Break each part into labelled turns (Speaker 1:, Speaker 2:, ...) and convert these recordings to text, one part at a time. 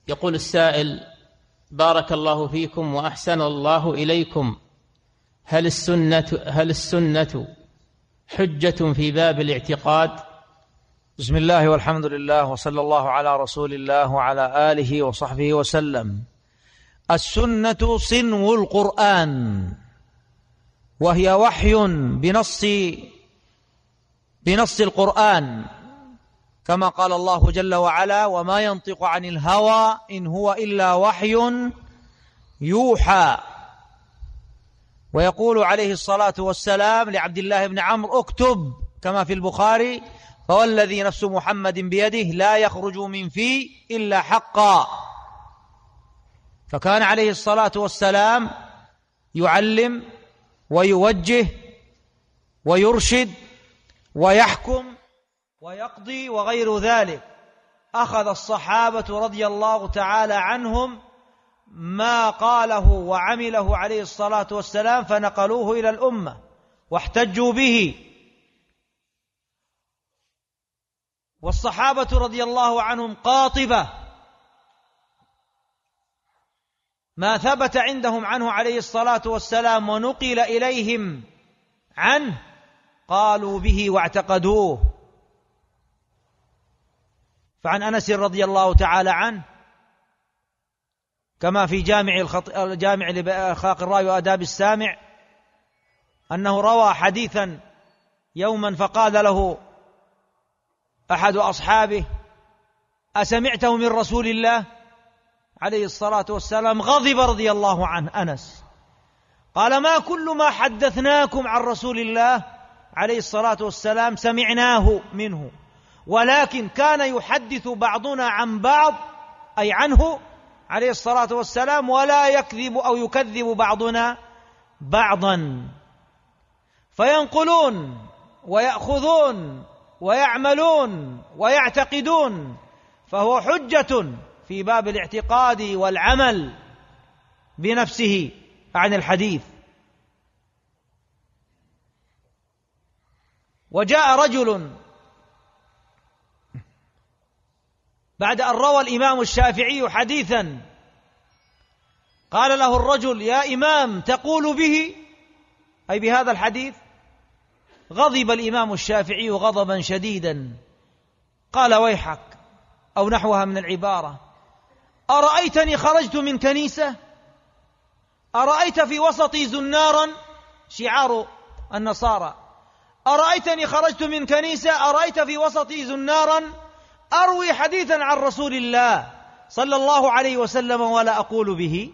Speaker 1: يقول السائل: بارك الله فيكم وأحسن الله إليكم، هل السنة حجة في باب الاعتقاد؟
Speaker 2: بسم الله والحمد لله وصلى الله على رسول الله وعلى آله وصحبه وسلم. السنة صنو القرآن، وهي وحي بنص القرآن، كما قال الله جل وعلا: وما ينطق عن الهوى إن هو إلا وحي يوحى. ويقول عليه الصلاة والسلام لعبد الله بن عمرو: اكتب، كما في البخاري: فوالذي نفس محمد بيده لا يخرج من في إلا حقا. فكان عليه الصلاة والسلام يعلم ويوجه ويرشد ويحكم ويقضي وغير ذلك. أخذ الصحابة رضي الله تعالى عنهم ما قاله وعمله عليه الصلاة والسلام فنقلوه إلى الأمة واحتجوا به. والصحابة رضي الله عنهم قاطبة، ما ثبت عندهم عنه عليه الصلاة والسلام ونقل إليهم عنه قالوا به واعتقدوه. فعن أنس رضي الله تعالى عنه، كما في جامع لأخلاق الراوي وآداب السامع، أنه روى حديثا يوما فقال له أحد أصحابه: أسمعته من رسول الله عليه الصلاة والسلام؟ غضب رضي الله عنه أنس، قال: ما كل ما حدثناكم عن رسول الله عليه الصلاة والسلام سمعناه منه، ولكن كان يحدث بعضنا عن بعض، أي عنه عليه الصلاة والسلام، ولا يكذب أو يكذب بعضنا بعضا، فينقلون ويأخذون ويعملون ويعتقدون، فهو حجة في باب الاعتقاد والعمل بنفسه عن الحديث. وجاء رجل بعد أن روى الإمام الشافعي حديثا، قال له الرجل: يا إمام، تقول به، أي بهذا الحديث؟ غضب الإمام الشافعي غضبا شديدا، قال: ويحك، أو نحوها من العبارة: أرأيتني خرجت من كنيسة، أرأيت في وسطي زنارا، شعار النصارى، أرأيتني خرجت من كنيسة، أرأيت في وسطي زنارا أروي حديثا عن رسول الله صلى الله عليه وسلم ولا أقول به؟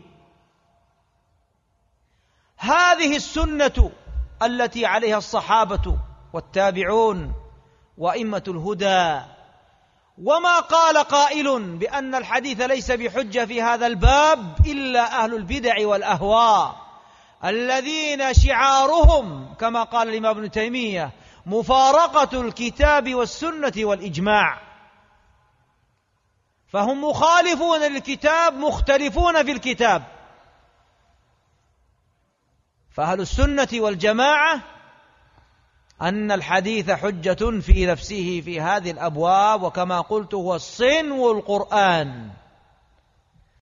Speaker 2: هذه السنة التي عليها الصحابة والتابعون وأئمة الهدى. وما قال قائل بأن الحديث ليس بحجة في هذا الباب إلا أهل البدع والأهواء، الذين شعارهم كما قال الإمام ابن تيمية: مفارقة الكتاب والسنة والإجماع. فهم مخالفون للكتاب مختلفون في الكتاب. فأهل السنة والجماعة أن الحديث حجة في نفسه في هذه الأبواب، وكما قلت هو صنو القرآن.